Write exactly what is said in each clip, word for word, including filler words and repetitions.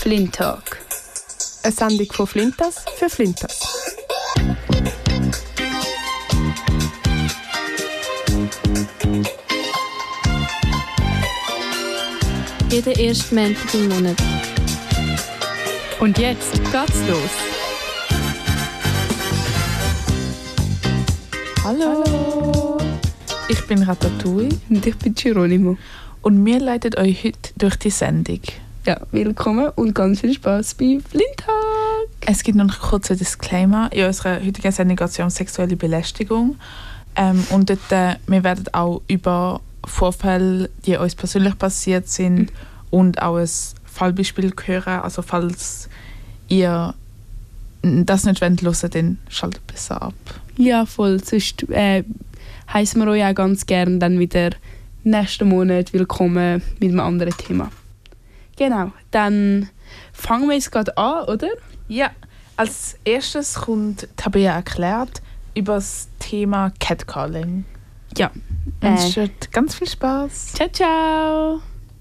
Flint Talk. Eine Sendung von Flintas für Flintas. Jeden ersten Montag im Monat. Und jetzt geht's los. Hallo. Hallo. Ich bin Ratatouille. Und ich bin Geronimo. Und wir leiten euch heute durch die Sendung. Ja, willkommen und ganz viel Spaß bei Flintag. Es gibt noch kurz ein Disclaimer. In unserer heutigen Sendung geht es um sexuelle Belästigung. Ähm, und dort, äh, wir werden auch über Vorfälle, die uns persönlich passiert sind, mhm. und auch ein Fallbeispiel hören. Also falls ihr das nicht hören wollt, dann schaltet besser ab. Ja, voll. Sonst äh, heissen wir euch auch ganz gerne dann wieder nächsten Monat willkommen mit einem anderen Thema. Genau, dann fangen wir jetzt gerade an, oder? Ja, als erstes kommt Tabea erklärt über das Thema Catcalling. Ja. Äh. Es wird ganz viel Spaß. Ciao, ciao.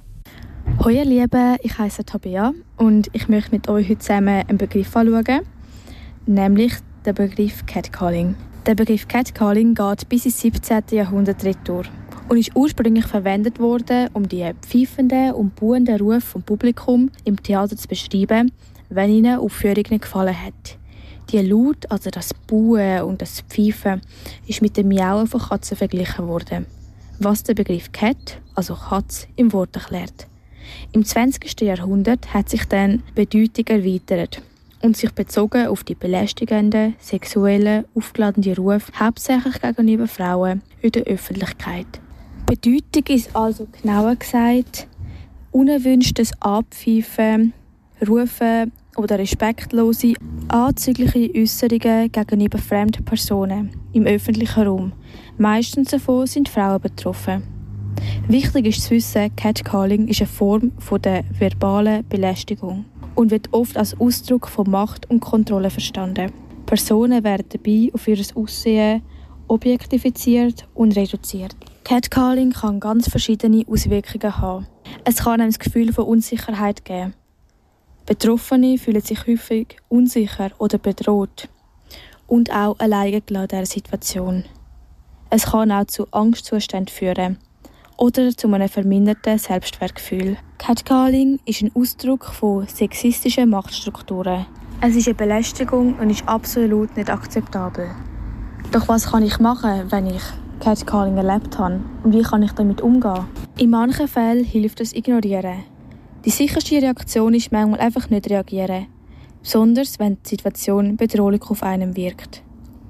Hallo ihr Lieben, ich heiße Tabea und ich möchte mit euch heute zusammen einen Begriff anschauen, nämlich den Begriff Catcalling. Der Begriff Catcalling geht bis ins siebzehnten. Jahrhundert retour und ist ursprünglich verwendet worden, um die pfeifenden und buhenden Rufe vom Publikum im Theater zu beschreiben, wenn ihnen Aufführung nicht gefallen hat. Die Laut, also das Buhen und das Pfeifen, ist mit dem Miauen von Katzen verglichen worden, was den Begriff Cat, also Katz, im Wort erklärt. Im zwanzigsten. Jahrhundert hat sich dann die Bedeutung erweitert und sich bezogen auf die belästigenden, sexuellen, aufgeladenen Rufe, hauptsächlich gegenüber Frauen in der Öffentlichkeit. Die Bedeutung ist also genauer gesagt unerwünschtes Abpfeifen, Rufen oder respektlose, anzügliche Äußerungen gegenüber fremden Personen im öffentlichen Raum. Meistens davon sind Frauen betroffen. Wichtig ist zu wissen, Catcalling ist eine Form der verbalen Belästigung und wird oft als Ausdruck von Macht und Kontrolle verstanden. Personen werden dabei auf ihr Aussehen objektifiziert und reduziert. Catcalling kann ganz verschiedene Auswirkungen haben. Es kann einem das Gefühl von Unsicherheit geben. Betroffene fühlen sich häufig unsicher oder bedroht und auch alleine gelassen in dieser Situation. Es kann auch zu Angstzuständen führen oder zu einem verminderten Selbstwertgefühl. Catcalling ist ein Ausdruck von sexistischen Machtstrukturen. Es ist eine Belästigung und ist absolut nicht akzeptabel. Doch was kann ich machen, wenn ich Catcalling erlebt habe? Und wie kann ich damit umgehen? In manchen Fällen hilft es Ignorieren. Die sicherste Reaktion ist manchmal einfach nicht reagieren, besonders wenn die Situation bedrohlich auf einen wirkt.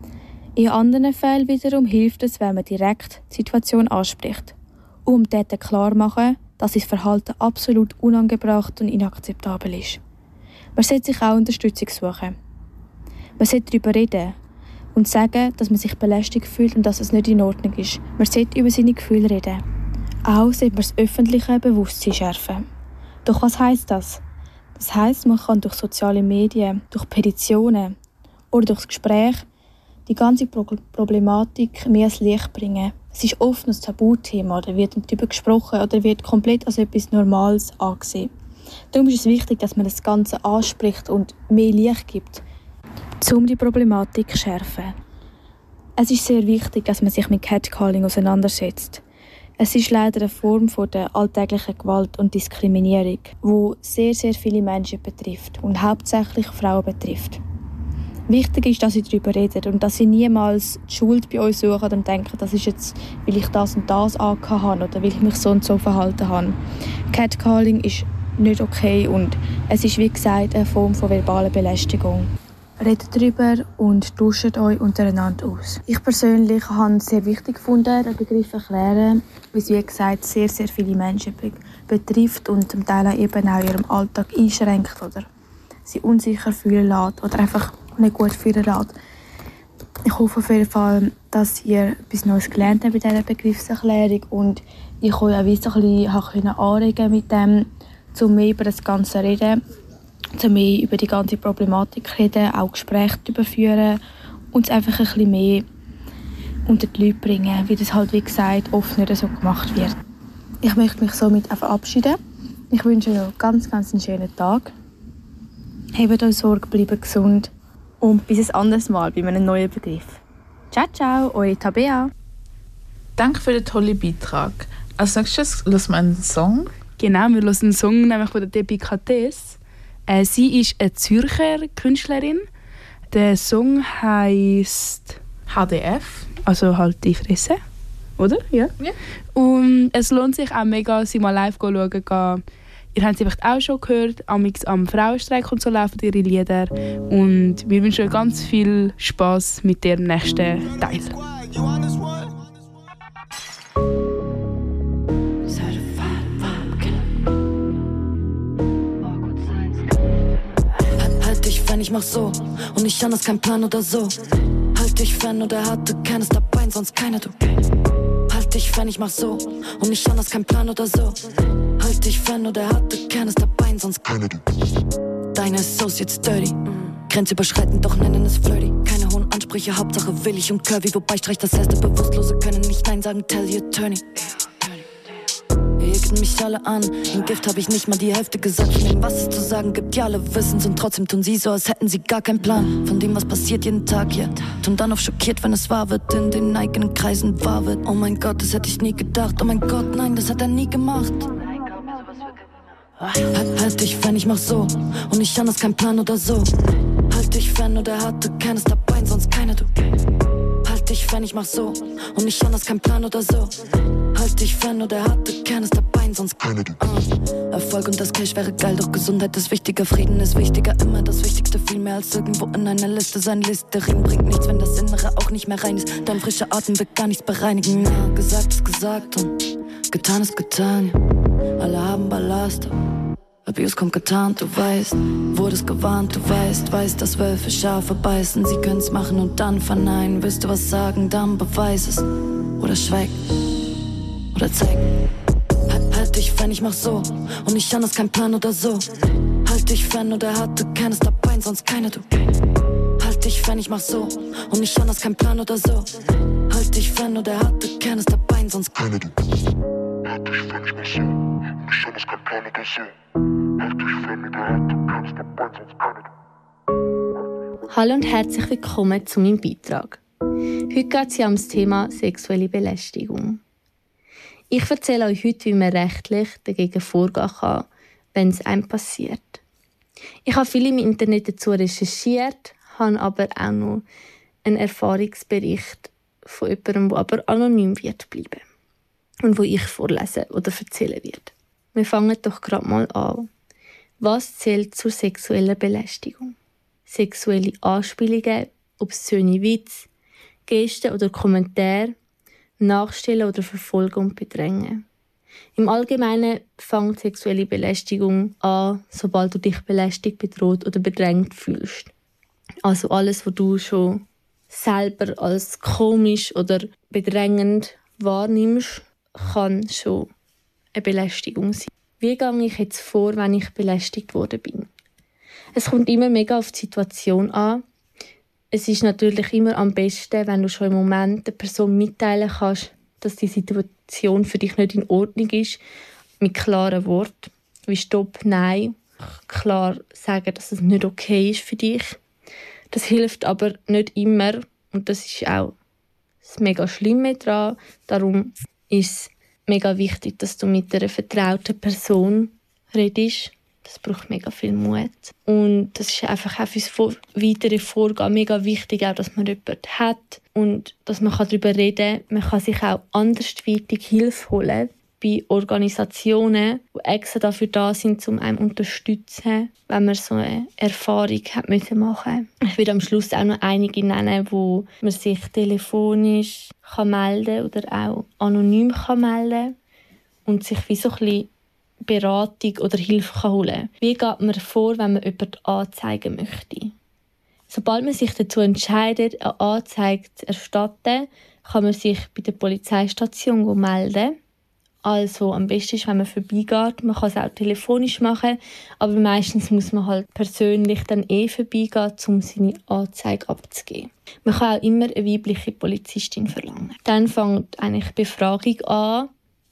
In anderen Fällen wiederum hilft es, wenn man direkt die Situation anspricht, um dem Täter klar zu machen, dass sein Verhalten absolut unangebracht und inakzeptabel ist. Man sollte sich auch Unterstützung suchen. Man sollte darüber reden und sagen, dass man sich belästigt fühlt und dass es nicht in Ordnung ist. Man sollte über seine Gefühle reden. Auch sollte man das öffentliche Bewusstsein schärfen. Doch was heisst das? Das heisst, man kann durch soziale Medien, durch Petitionen oder durch das Gespräch die ganze Problematik mehr ins Licht bringen. Es ist oft ein Tabuthema oder wird nicht darüber gesprochen oder wird komplett als etwas Normales angesehen. Darum ist es wichtig, dass man das Ganze anspricht und mehr Licht gibt, um die Problematik zu schärfen. Es ist sehr wichtig, dass man sich mit Catcalling auseinandersetzt. Es ist leider eine Form von der alltäglichen Gewalt und Diskriminierung, die sehr, sehr viele Menschen betrifft und hauptsächlich Frauen betrifft. Wichtig ist, dass sie darüber reden und dass sie niemals die Schuld bei uns suchen und denken, das ist jetzt, weil ich das und das angehabt habe oder weil ich mich so und so verhalten habe. Catcalling ist nicht okay und es ist, wie gesagt, eine Form von verbaler Belästigung. Redet darüber und tauscht euch untereinander aus. Ich persönlich habe es sehr wichtig gefunden, den Begriff zu erklären, weil es, wie gesagt, sehr, sehr viele Menschen be- betrifft und zum Teil eben auch ihrem Alltag einschränkt oder sie unsicher fühlen lässt oder einfach nicht gut fühlen lässt. Ich hoffe auf jeden Fall, dass ihr etwas Neues gelernt habt bei dieser Begriffserklärung und ich euch auch ein bisschen anregen mit dem, um mehr über das Ganze zu reden, um mehr über die ganze Problematik zu reden, auch Gespräche darüber führen und es einfach ein bisschen mehr unter die Leute bringen, wie das halt, wie gesagt, oft nicht so gemacht wird. Ich möchte mich somit auch verabschieden. Ich wünsche euch ganz, ganz einen schönen Tag. Habt euch Sorge, bleibt gesund und bis ein anderes Mal bei einem neuen Begriff. Ciao, ciao, eure Tabea. Danke für den tollen Beitrag. Als nächstes hören wir einen Song. Genau, wir hören einen Song nämlich von der Delicatesse. Äh, sie ist eine Zürcher Künstlerin. Der Song heisst H D F. Also halt die Fresse, oder? Ja. Ja. Und es lohnt sich auch mega, sie mal live zu schauen. Ihr habt sie vielleicht auch schon gehört, amix am Frauenstreik und so laufen ihre Lieder. Und wir wünschen euch ganz viel Spass mit dem nächsten Teil. Halt dich fern, ich mach so und nicht anders, kein Plan oder so. Halt dich fern oder hatte keines dabei, sonst keiner du. Halt dich fern, ich mach so und nicht anders, kein Plan oder so. Halt dich fern oder hatte keines dabei, sonst keiner du. Deine Associates dirty, grenzüberschreitend, doch nennen es flirty. Keine hohen Ansprüche, Hauptsache willig und curvy. Wobei Streich das erste Bewusstlose können nicht Nein sagen, tell your attorney. Ihr geht mich alle an, im Gift hab ich nicht mal die Hälfte gesagt. Von dem, was es zu sagen gibt, ja alle wissen's. Und trotzdem tun sie so, als hätten sie gar keinen Plan von dem, was passiert jeden Tag hier. Tun dann auf schockiert, wenn es wahr wird, in den eigenen Kreisen wahr wird. Oh mein Gott, das hätte ich nie gedacht. Oh mein Gott, nein, das hat er nie gemacht. Halt, halt dich fern, ich mach so und nicht anders, kein Plan oder so. Halt dich fern oder hatte keines dabei, sonst keiner du. Halt dich fern, ich mach so und nicht anders, kein Plan oder so. Halt dich fern oder hatte keines dabei, sonst keiner du. uh. Erfolg und das Cash wäre geil, doch Gesundheit ist wichtiger. Frieden ist wichtiger, immer das Wichtigste. Viel mehr als irgendwo in einer Liste. Sein Listerin bringt nichts, wenn das Innere auch nicht mehr rein ist. Dein frischer Atem wird gar nichts bereinigen. Na, gesagt ist gesagt und getan ist getan, ja. Alle haben Ballast. Abuse kommt getarnt, du weißt, wurdest gewarnt, du weißt, weißt, dass Wölfe Schafe beißen. Sie können's machen und dann verneinen. Willst du was sagen, dann beweis es. Oder schweig, oder zeig. Halt, halt dich fern, ich mach so und nicht anders, kein Plan oder so. Halt dich fern oder hatte keines dabei, sonst keiner du. Halt dich fern, ich mach so und nicht anders, kein Plan oder so. Halt dich fern oder hatte keines dabei, sonst keiner du. Halt dich fern, ich mach so und nicht anders, kein Plan oder so. Hallo und herzlich willkommen zu meinem Beitrag. Heute geht es ja um das Thema sexuelle Belästigung. Ich erzähle euch heute, wie man rechtlich dagegen vorgehen kann, wenn es einem passiert. Ich habe viel im Internet dazu recherchiert, habe aber auch noch einen Erfahrungsbericht von jemandem, der aber anonym wird bleiben und wo ich vorlesen oder erzählen werde. Wir fangen doch gerade mal an. Was zählt zur sexuellen Belästigung? Sexuelle Anspielungen, obszöne Witze, Gesten oder Kommentare, Nachstellen oder Verfolgen und Bedrängen. Im Allgemeinen fängt sexuelle Belästigung an, sobald du dich belästigt, bedroht oder bedrängt fühlst. Also alles, was du schon selber als komisch oder bedrängend wahrnimmst, kann schon eine Belästigung sein. Wie gehe ich jetzt vor, wenn ich belästigt worden bin? Es kommt immer mega auf die Situation an. Es ist natürlich immer am besten, wenn du schon im Moment der Person mitteilen kannst, dass die Situation für dich nicht in Ordnung ist, mit klaren Worten, wie Stopp, Nein, klar sagen, dass es nicht okay ist für dich. Das hilft aber nicht immer und das ist auch das mega Schlimme daran. Darum ist es mega wichtig, dass du mit einer vertrauten Person redest. Das braucht mega viel Mut. Und das ist einfach auch fürs weitere Vorgehen mega wichtig, auch, dass man jemanden hat und dass man darüber reden kann. Man kann sich auch andersweitig Hilfe holen bei Organisationen, die extra dafür da sind, um einen zu unterstützen, wenn man so eine Erfahrung hat müssen machen. Ich werde am Schluss auch noch einige nennen, wo man sich telefonisch kann melden oder auch anonym kann melden und sich wie so ein bisschen Beratung oder Hilfe kann holen kann. Wie geht man vor, wenn man jemanden anzeigen möchte? Sobald man sich dazu entscheidet, eine Anzeige zu erstatten, kann man sich bei der Polizeistation melden. Also am besten ist, wenn man vorbeigeht. Man kann es auch telefonisch machen, aber meistens muss man halt persönlich dann eh vorbeigehen, um seine Anzeige abzugeben. Man kann auch immer eine weibliche Polizistin verlangen. Dann fängt eigentlich die Befragung an.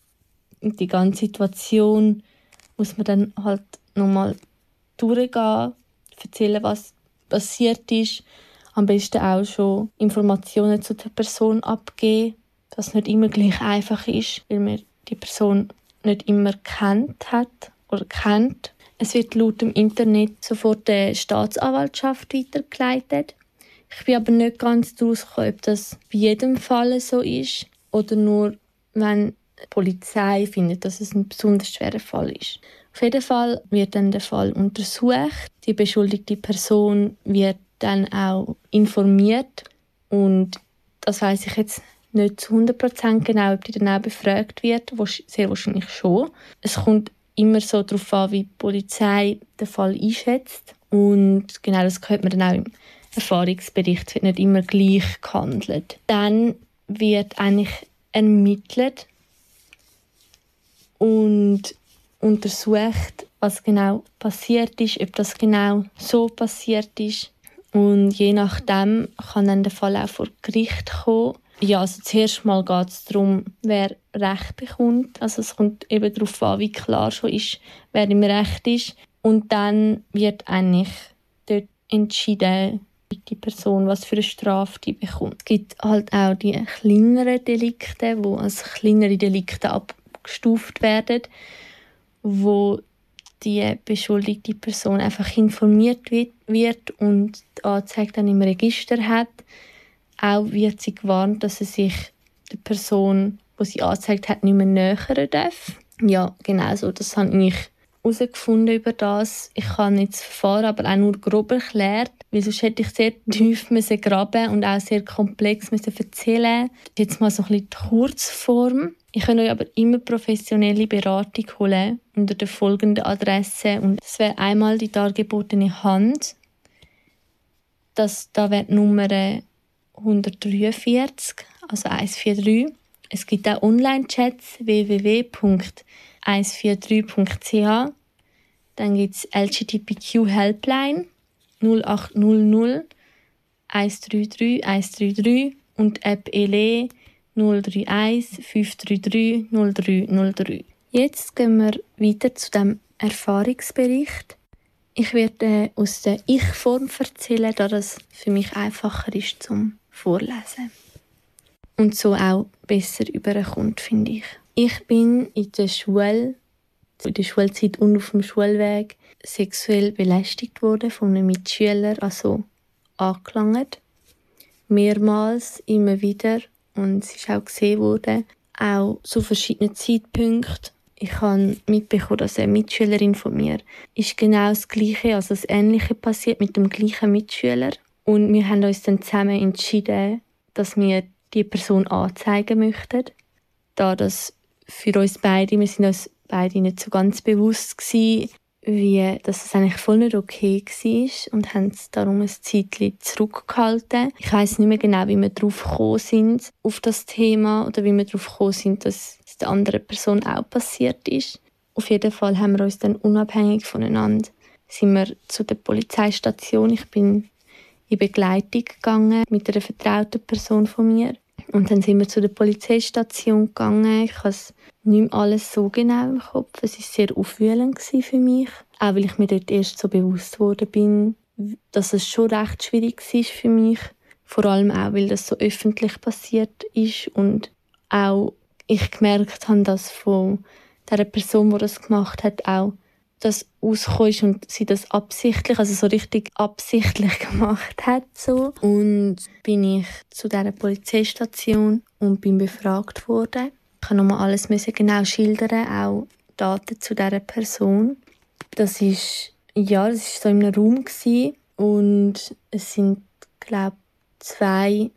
Und die ganze Situation muss man dann halt nochmal durchgehen, erzählen, was passiert ist. Am besten auch schon Informationen zu der Person abgeben, was nicht immer gleich einfach ist, weil man die Person nicht immer kennt hat oder kennt. Es wird laut dem Internet sofort der Staatsanwaltschaft weitergeleitet. Ich bin aber nicht ganz herausgekommen, ob das bei jedem Fall so ist oder nur, wenn die Polizei findet, dass es ein besonders schwerer Fall ist. Auf jeden Fall wird dann der Fall untersucht. Die beschuldigte Person wird dann auch informiert. Und das weiss ich jetzt nicht zu hundert Prozent genau, ob die dann auch befragt wird. Sehr wahrscheinlich schon. Es kommt immer so darauf an, wie die Polizei den Fall einschätzt. Und genau das hört man dann auch im Erfahrungsbericht. Es wird nicht immer gleich gehandelt. Dann wird eigentlich ermittelt und untersucht, was genau passiert ist, ob das genau so passiert ist. Und je nachdem kann dann der Fall auch vor Gericht kommen. Ja, also zuerst mal geht es darum, wer Recht bekommt. Also es kommt eben darauf an, wie klar schon ist, wer im Recht ist. Und dann wird eigentlich dort entschieden, die Person, was für eine Strafe die bekommt. Es gibt halt auch die kleineren Delikte, die als kleinere Delikte abgestuft werden, wo die beschuldigte Person einfach informiert wird und die Anzeige dann im Register hat. Auch wird sie gewarnt, dass sie sich der Person, die sie angezeigt hat, nicht mehr nähern darf. Ja, genau so. Das habe ich herausgefunden über das. Ich habe nicht das Verfahren, aber auch nur grob erklärt, weil sonst hätte ich sehr tief müssen graben und auch sehr komplex müssen erzählen. Jetzt mal so ein bisschen die Kurzform. Ich kann euch aber immer professionelle Beratung holen unter der folgenden Adresse. Und das wäre einmal die dargebotene Hand. Das, da wäre die Nummer hundertdreiundvierzig, also hundertdreiundvierzig. Es gibt auch Online-Chats w w w punkt hundertdreiundvierzig punkt c h. Dann gibt es L G B T Q Helpline null acht null null eins drei drei eins drei drei und App L E null drei eins fünf drei drei null drei null drei. Jetzt gehen wir weiter zu dem Erfahrungsbericht. Ich werde aus der Ich-Form erzählen, da das für mich einfacher ist zum Vorlesen. Und so auch besser überkommt, finde ich. Ich bin in der Schule, in der Schulzeit und auf dem Schulweg sexuell belästigt worden von einem Mitschüler, also angelangt. Mehrmals, immer wieder. Und es ist auch gesehen worden, auch zu verschiedenen Zeitpunkten. Ich habe mitbekommen, dass eine Mitschülerin von mir ist genau das Gleiche, also das Ähnliche passiert mit dem gleichen Mitschüler. Und wir haben uns dann zusammen entschieden, dass wir die Person anzeigen möchten. Da das für uns beide, wir sind uns beide nicht so ganz bewusst gewesen, wie, dass es eigentlich voll nicht okay war und haben es darum ein Zeitchen zurückgehalten. Ich weiss nicht mehr genau, wie wir darauf gekommen sind, auf das Thema, oder wie wir darauf gekommen sind, dass es der anderen Person auch passiert ist. Auf jeden Fall haben wir uns dann unabhängig voneinander sind wir zu der Polizeistation. Ich bin in Begleitung gegangen mit einer vertrauten Person von mir. Und dann sind wir zu der Polizeistation gegangen. Ich habe es nicht mehr alles so genau im Kopf. Es war sehr aufwühlend für mich. Auch weil ich mir dort erst so bewusst worden bin, dass es schon recht schwierig war für mich. Vor allem auch, weil das so öffentlich passiert ist. Und auch ich gemerkt habe, dass von der Person, die das gemacht hat, auch das rausgekommen ist und sie das absichtlich, also so richtig absichtlich gemacht hat. So. Und bin ich zu dieser Polizeistation und bin befragt worden. Ich musste nochmal alles genau schildern, auch Daten zu dieser Person. Das ist, ja, das war so in einem Raum gewesen. Und es sind, glaube ich, zwei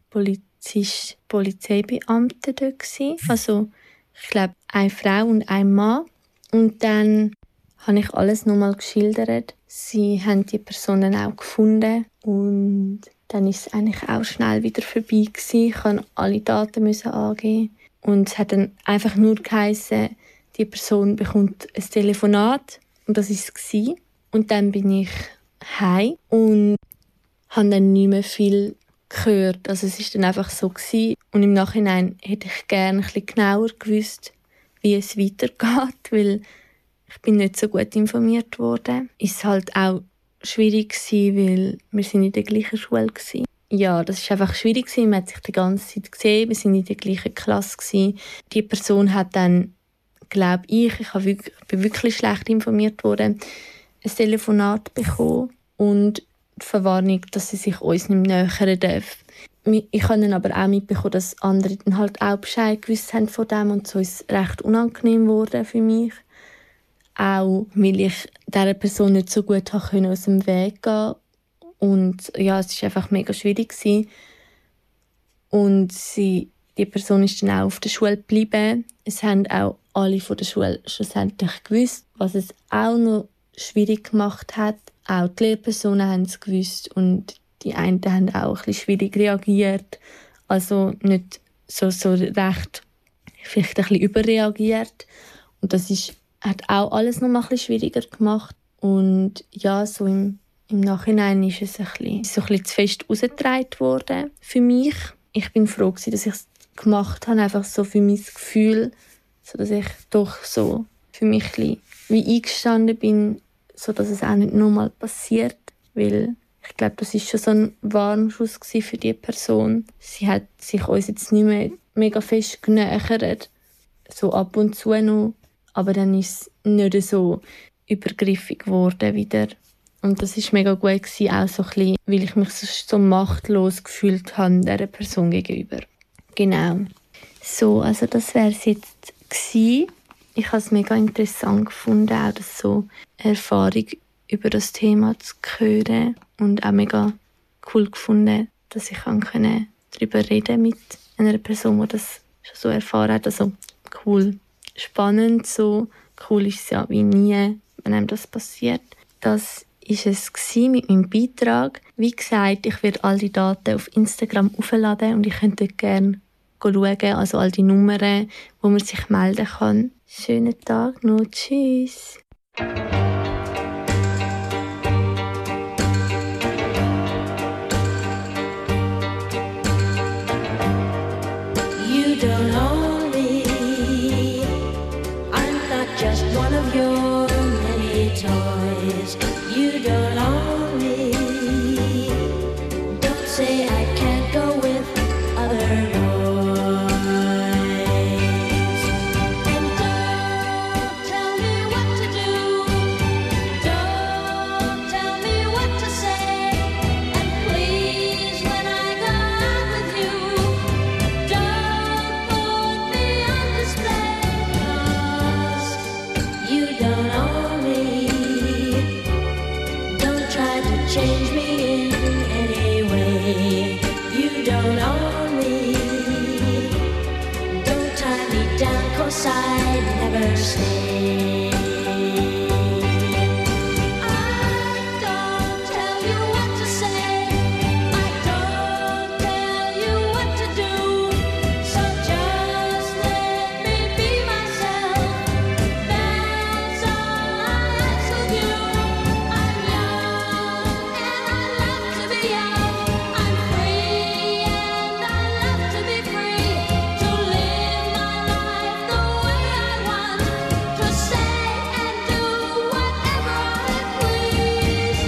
Polizist, Polizeibeamte dort gewesen. Also, ich glaube, eine Frau und ein Mann. Und dann habe ich alles nochmal geschildert. Sie haben die Personen auch gefunden und dann ist es eigentlich auch schnell wieder vorbei gewesen. Ich musste alle Daten angeben und es hat dann einfach nur geheißen, die Person bekommt ein Telefonat und das war es. Und dann bin ich heim und habe dann nicht mehr viel gehört. Also es war dann einfach so gewesen. Und im Nachhinein hätte ich gerne ein bisschen genauer gewusst, wie es weitergeht, weil ich bin nicht so gut informiert worden. Ist halt auch schwierig, weil wir sind in der gleichen Schule waren. Ja, das war einfach schwierig. Man hat sich die ganze Zeit gesehen, wir waren in der gleichen Klasse. Die Person hat dann, glaube ich, ich bin wirklich schlecht informiert worden, ein Telefonat bekommen und die Verwarnung, dass sie sich uns nicht mehr nähern darf. Ich habe dann aber auch mitbekommen, dass andere dann halt auch Bescheid gewusst haben von dem und so ist es recht unangenehm geworden für mich. Auch weil ich dieser Person nicht so gut konnte aus dem Weg gehen. Und ja, es war einfach mega schwierig gewesen. Und sie, die Person ist dann auch auf der Schule geblieben. Es haben auch alle von der Schule schlussendlich gewusst, was es auch noch schwierig gemacht hat. Auch die Lehrpersonen haben es gewusst und die einen haben auch ein bisschen schwierig reagiert. Also nicht so, so recht, vielleicht ein bisschen überreagiert. Und das ist, hat auch alles noch mal ein bisschen schwieriger gemacht. Und ja, so im, im Nachhinein ist es ein bisschen, so ein bisschen zu fest rausgetragen worden für mich. Ich bin froh gewesen, dass ich es gemacht habe, einfach so für mein Gefühl, so dass ich doch so für mich ein bisschen wie eingestanden bin, so dass es auch nicht nochmal passiert, weil ich glaube, das ist schon so ein Warnschuss für die Person. Sie hat sich uns jetzt nicht mehr mega fest genähert, so ab und zu noch, aber dann ist es nicht so übergriffig geworden wieder. Und das war mega gut gewesen, auch so ein bisschen, weil ich mich so, so machtlos gefühlt habe dieser Person gegenüber. Genau. So, also das wäre es jetzt gewesen. Ich habe es mega interessant gefunden, auch das so Erfahrung über das Thema zu hören und auch mega cool gefunden, dass ich kann darüber reden mit einer Person, die das schon so erfahren hat. Also cool, spannend, so cool ist es ja wie nie, wenn einem das passiert. Das war es mit meinem Beitrag. Wie gesagt, ich werde all die Daten auf Instagram aufladen und ich könnte gerne schauen, also all die Nummern, wo man sich melden kann. Schönen Tag noch, tschüss. You don't own me. I'm not just one of your many toys. You don't own me. Don't say I can't go with other boys. Change me in any way. You don't own me. Don't tie me down, 'cause I never stay. I don't tell you what to say. I don't tell you what to do. So just let me be myself. That's all I ask of you. I'm young. I'm free and I love to be free, to live my life the way I want, to say and do whatever I please.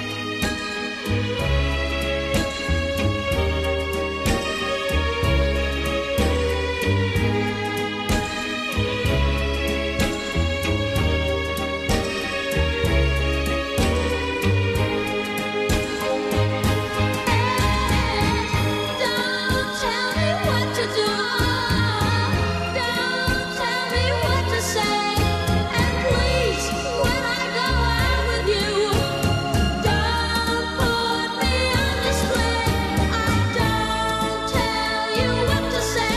Don't tell me what to do. Don't tell me what to say. And please, when I go out with you, don't put me on display. I don't tell you what to say.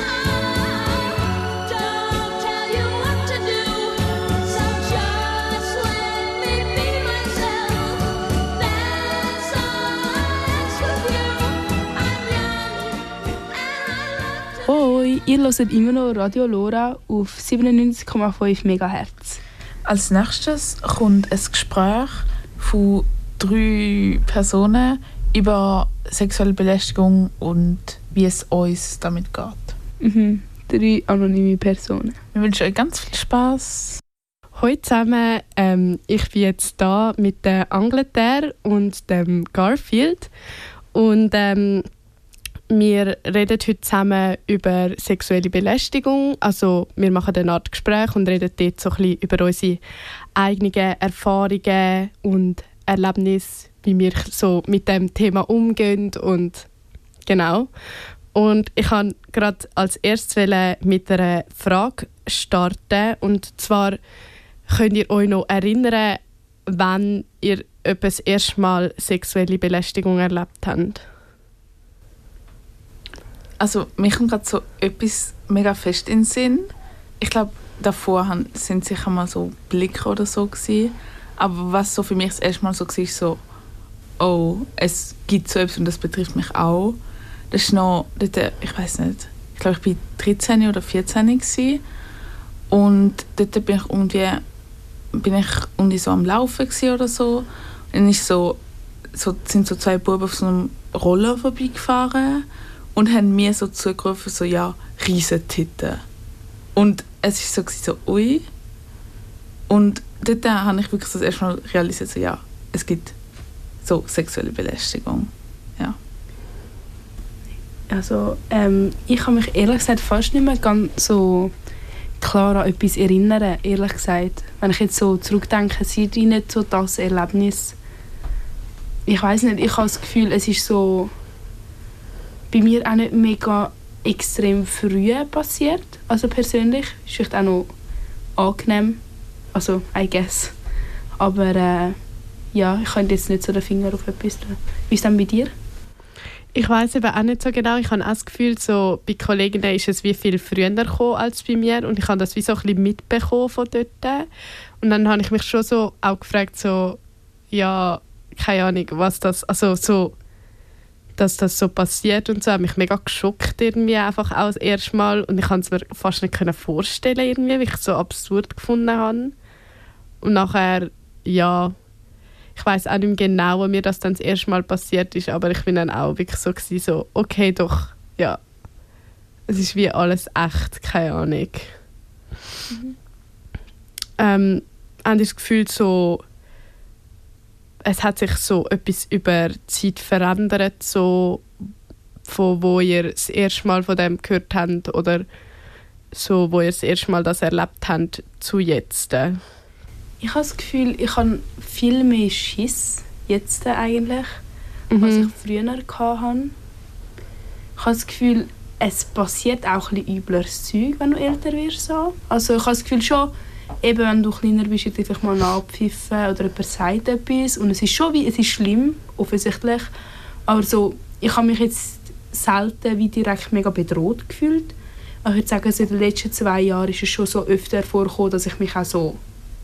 Don't tell you what to do. So just let me be myself. That's all I ask of you. I'm young and I love to. Hoi, ihr hört immer noch Radio Lora auf siebenundneunzig Komma fünf Megahertz. Als nächstes kommt ein Gespräch von drei Personen über sexuelle Belästigung und wie es uns damit geht. Mhm. Drei anonyme Personen. Wir wünschen euch ganz viel Spaß. Hallo zusammen, ähm, ich bin jetzt da mit der Angleterre und dem Garfield und ähm, wir reden heute zusammen über sexuelle Belästigung. Also wir machen eine Art Gespräch und reden dort so ein bisschen über unsere eigenen Erfahrungen und Erlebnisse, wie wir so mit dem Thema umgehen und genau. Und ich kann gerade als erstes mit einer Frage starten und zwar könnt ihr euch noch erinnern, wann ihr etwa das erste Mal sexuelle Belästigung erlebt habt? Also mir kommt gerade so etwas mega fest in den Sinn. Ich glaube, davor han- sind sicher mal so Blicke oder so gewesen. Aber was so für mich das erste Mal so war, ist so, oh, es gibt so etwas und das betrifft mich auch. Das ist noch, dort, ich weiß nicht, ich glaube, ich war dreizehn oder vierzehn gewesen. Und dort bin ich irgendwie, bin ich irgendwie so am Laufen gewesen oder so. Und dann ist so, so, sind so zwei Buben auf so einem Roller vorbeigefahren und haben mir so zugerufen, so, ja, Riesentitten. Und es war so, so, ui. Und dort habe ich wirklich das erste Mal realisiert, so, ja, es gibt so sexuelle Belästigung. Ja. Also ähm, ich kann mich ehrlich gesagt fast nicht mehr ganz so klar an etwas erinnern, ehrlich gesagt. Wenn ich jetzt so zurückdenke, seid ihr nicht so das Erlebnis. Ich weiß nicht, ich habe das Gefühl, es ist so bei mir auch nicht mega extrem früh passiert. Also persönlich ist vielleicht auch noch angenehm. Also, I guess. Aber äh, ja, ich könnte jetzt nicht so den Finger auf etwas tun. Wie ist es denn bei dir? Ich weiß eben auch nicht so genau. Ich habe auch das Gefühl, so, bei Kolleginnen ist es wie viel früher gekommen als bei mir und ich habe das wie so ein bisschen mitbekommen von dort. Und dann habe ich mich schon so auch gefragt, so, ja, keine Ahnung, was das, also so, dass das so passiert und so, hat mich mega geschockt irgendwie einfach auch das erste Mal und ich konnte es mir fast nicht vorstellen irgendwie, weil ich es so absurd gefunden habe. Und nachher, ja, ich weiß auch nicht mehr genau, wo mir das dann das erste Mal passiert ist, aber ich bin dann auch wirklich so gewesen, so, okay, doch, ja, es ist wie alles echt, keine Ahnung. Mhm. Ähm, habe ich das Gefühl, so, es hat sich so etwas über die Zeit verändert, so, von wo ihr das erste Mal von dem gehört habt oder so, wo ihr das erste Mal das erlebt habt, zu jetzt. Ich habe das Gefühl, ich habe viel mehr Schiss jetzt eigentlich, Mhm. als ich früher hatte. Ich habe das Gefühl, es passiert auch ein bisschen übleres Zeug, wenn du älter wirst. So. Also ich habe das Gefühl schon, eben wenn du kleiner bist, wird einfach mal nachpfiffen oder jemand sagt etwas und es ist schon wie, es ist schlimm, offensichtlich, aber so, ich habe mich jetzt selten wie direkt mega bedroht gefühlt. Aber ich würde sagen, seit den letzten zwei Jahren ist es schon so öfter vorgekommen, dass ich mich auch so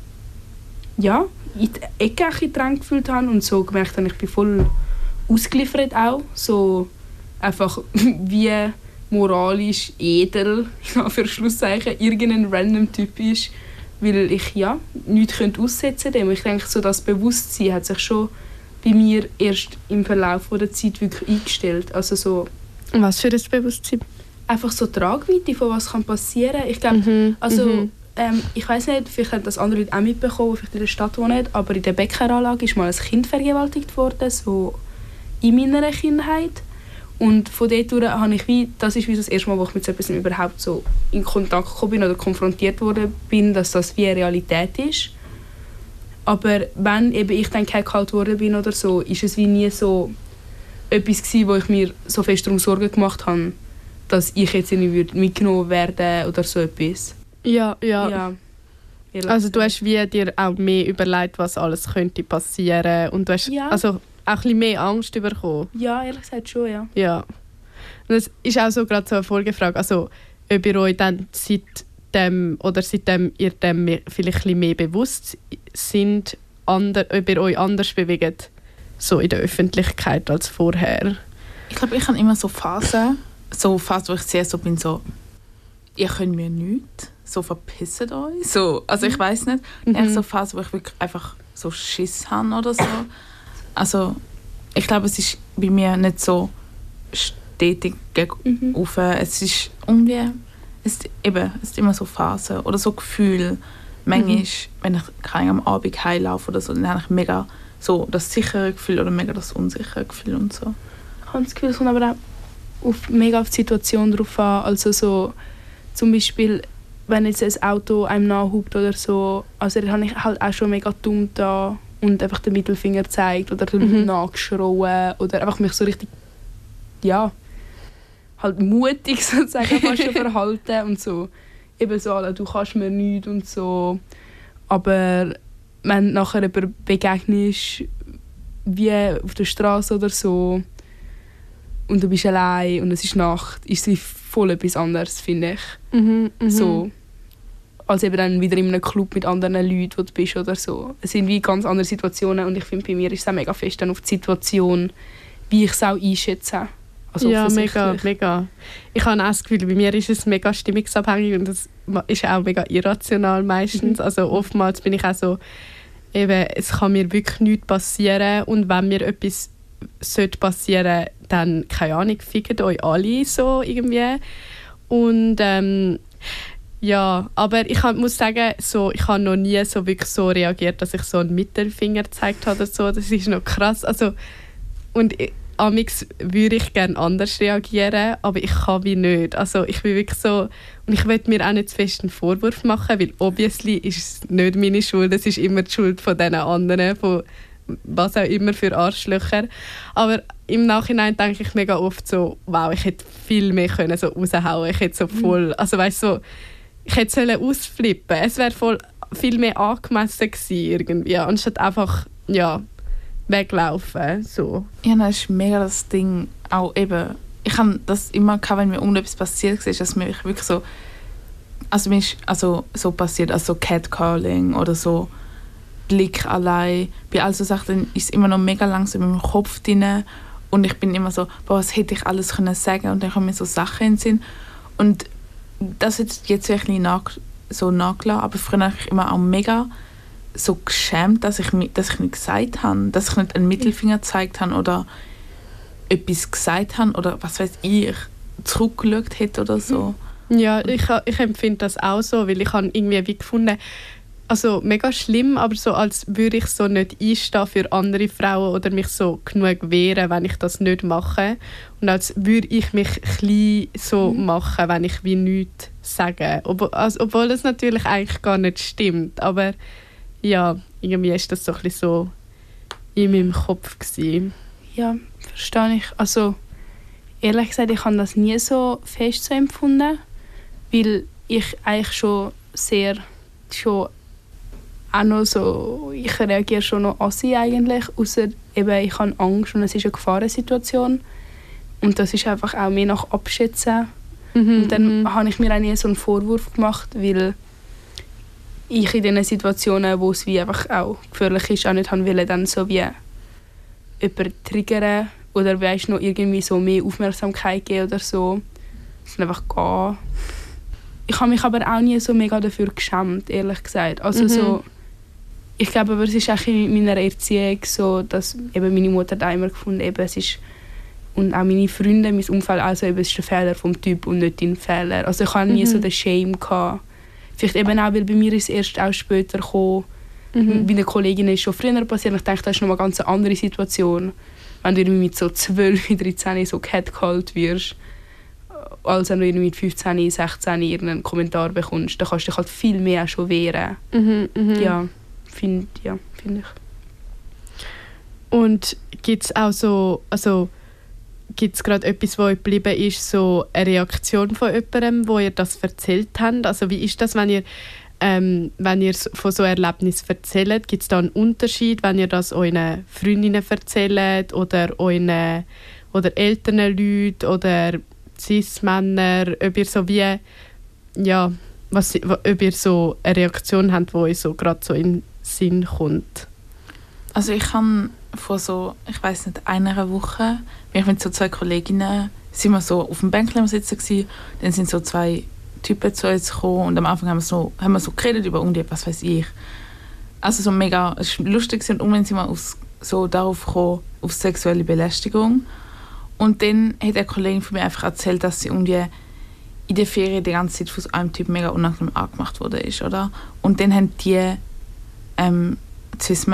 ja, in die Ecke gedrängt gefühlt habe und so gemerkt habe, ich bin voll ausgeliefert auch. So einfach wie moralisch edel, für Schlusszeichen, irgendein random Typ ist, weil ich ja nichts aussetzen könnte. Ich denke, so das Bewusstsein hat sich schon bei mir erst im Verlauf der Zeit wirklich eingestellt. Also so Was für ein Bewusstsein? einfach so Tragweite von was kann passieren. Ich glaube, Mhm, also mhm. ähm, ich weiß nicht, vielleicht haben das andere Leute auch mitbekommen, vielleicht in der Stadt wohnen, aber in der Bäckeranlage ist mal ein Kind vergewaltigt worden, so in meiner Kindheit. Und von dort durch habe ich wie, das ist wie das erste Mal, wo ich mit so etwas überhaupt so in Kontakt gekommen bin oder konfrontiert worden bin, dass das wie eine Realität ist. Aber wenn eben ich dann gehalten worden bin oder so, ist es wie nie so etwas gewesen, wo ich mir so fest darum Sorgen gemacht habe, dass ich jetzt nicht mitgenommen werde oder so etwas. Ja, ja. Ja, ehrlich Also du gesagt. hast wie dir auch mehr überlegt, was alles könnte passieren und du hast Ja. also auch ein bisschen mehr Angst bekommen. Ja, ehrlich gesagt schon, ja. Ja. Und es ist auch so gerade so eine Folgefrage, also ob ihr euch dann seitdem oder seitdem ihr dem mehr, vielleicht ein bisschen mehr bewusst sind, ander, ob ihr euch anders bewegt, so in der Öffentlichkeit als vorher. Ich glaube, ich habe immer so Phasen, so Phasen, wo ich sehr so bin, so, ihr könnt mir nichts, so verpisst euch. So, also ich weiß nicht, Mhm. eher so Phasen, wo ich wirklich einfach so Schiss habe oder so. Also ich glaube, es ist bei mir nicht so stetig gegen Mhm. rauf. Es ist irgendwie, es ist eben, es ist immer so Phasen oder so Gefühle, manchmal, wenn ich keine Ahnung, am Abend heimlaufe oder so, dann habe ich mega so das sichere Gefühl oder mega das unsichere Gefühl und so. Ich habe das Gefühl, es kommt aber auch auf, mega auf die Situation drauf an. Also so, zum Beispiel, wenn jetzt ein Auto einem nachhupt oder so, also dann habe ich halt auch schon mega dumm da und einfach den Mittelfinger gezeigt oder den Mhm. nachgeschrien oder einfach mich so richtig, ja, halt mutig sozusagen fast schon verhalten und so. Eben so, «Alter, du kannst mir nichts» und so. Aber wenn du nachher jemandem begegnest, wie auf der Straße oder so, und du bist allein und es ist Nacht, ist es voll etwas anderes, finde ich. Mhm, mhm. So, als eben dann wieder in einem Club mit anderen Leuten, wo du bist oder so. Es sind wie ganz andere Situationen und ich finde, bei mir ist es auch mega fest dann auf die Situation, wie ich es auch einschätze. Also Ja, mega, offensichtlich. mega. Ich habe auch das Gefühl, bei mir ist es mega stimmungsabhängig und das ist auch mega irrational meistens. Also oftmals bin ich auch so, eben, es kann mir wirklich nichts passieren und wenn mir etwas sollte passieren, dann, keine Ahnung, fickt euch alle so irgendwie. Und ähm, ja, aber ich hab, muss sagen, so, ich habe noch nie so wirklich so reagiert, dass ich so einen Mittelfinger gezeigt habe oder so. Das ist noch krass. Also, und ich, amix würde ich gerne anders reagieren, aber ich kann wie nicht. Also ich bin wirklich so, und ich will mir auch nicht zu fest einen Vorwurf machen, weil obviously ist es nicht meine Schuld, es ist immer die Schuld von den anderen, von was auch immer für Arschlöcher. Aber im Nachhinein denke ich mega oft so, wow, ich hätte viel mehr können so raushauen, ich hätte so voll, also weißt so, ich hätte sollen ausflippen, es wäre voll viel mehr angemessen gewesen irgendwie, anstatt einfach, ja, weglaufen, so. Ja, das ist mega das Ding. Auch eben, ich habe das immer gehabt, wenn mir irgendetwas passiert ist, dass mir wirklich so, also mir ist also so passiert, also Catcalling oder so Blick allein. Bei all so Sachen ist es immer noch mega langsam in meinem Kopf drin und ich bin immer so, boah, was hätte ich alles können sagen und dann kommen mir so Sachen in den Sinn. Und das hat jetzt wirklich nach, so nachgelassen, aber früher habe ich immer auch mega so geschämt, dass ich, mi- dass ich nicht gesagt habe, dass ich nicht einen Mittelfinger gezeigt habe oder etwas gesagt habe oder was weiß ich, zurückgeschaut hätte oder so. Ja, ich, ich empfinde das auch so, weil ich habe irgendwie wie gefunden, also mega schlimm, aber so als würde ich so nicht einstehen für andere Frauen oder mich so genug wehren, wenn ich das nicht mache. Und als würde ich mich klein so machen, wenn ich wie nichts sage. Obwohl, also, obwohl das natürlich eigentlich gar nicht stimmt, aber ja, irgendwie ist das so ein bisschen so in meinem Kopf gewesen. Ja, verstehe ich. Also, ehrlich gesagt, ich habe das nie so fest so empfunden, weil ich eigentlich schon sehr, schon auch noch so, ich reagiere schon noch assi eigentlich, außer eben ich habe Angst und es ist eine Gefahrensituation und das ist einfach auch mehr nach Abschätzen. Mhm, Und dann mhm. habe ich mir auch nie so einen Vorwurf gemacht, weil ich in diesen Situationen, wo es wie einfach auch gefährlich ist, auch nicht haben wollen, dann so wie jemanden triggern oder weißt noch irgendwie so mehr Aufmerksamkeit geben oder so. Es ist einfach gehen. Ich habe mich aber auch nie so mega dafür geschämt, ehrlich gesagt. Also Mhm. so, ich glaube, aber es ist auch in meiner Erziehung so, dass eben meine Mutter da immer gefunden, eben es ist und auch meine Freunde, mein Umfeld, also eben, es ist der Fehler vom Typ und nicht dein Fehler. Also ich hatte nie Mhm. so den Shame gehabt. Vielleicht eben auch, weil bei mir ist es erst auch später gekommen. Mhm. Bei den Kolleginnen ist es schon früher passiert. Ich denke, das ist noch mal eine ganz andere Situation, wenn du irgendwie mit so zwölf, dreizehn so catcalled wirst, als wenn du irgendwie mit fünfzehn, sechzehn irgendeinen Kommentar bekommst. Dann kannst du dich halt viel mehr auch schon wehren. Mhm, mhm. Ja, finde ja, find ich. Und gibt es auch so, also gibt es gerade etwas, was euch geblieben ist, so eine Reaktion von jemandem, wo ihr das erzählt habt? Also wie ist das, wenn ihr, ähm, wenn ihr s- von so Erlebnissen erzählt? Gibt es da einen Unterschied, wenn ihr das euren Freundinnen erzählt oder euren oder älteren Leuten oder Cis-Männer, ob ihr so wie, ja, was, ob ihr so eine Reaktion habt, die euch so gerade so in den Sinn kommt? Also ich habe vor so, ich weiß nicht, einer Woche, bin ich mit so zwei Kolleginnen, sind wir so auf dem Bänkchen sitzen gewesen, dann sind so zwei Typen zu uns gekommen und am Anfang haben wir so, haben wir so geredet über irgendwie, was weiß ich. Also so mega, es war lustig gewesen, und irgendwann sind wir aufs, so darauf gekommen, auf sexuelle Belästigung. Und dann hat eine Kollegin von mir einfach erzählt, dass sie irgendwie in der Ferien die ganze Zeit von so einem Typ mega unangenehm angemacht wurde, ist, oder? Und dann haben die ähm, Swiss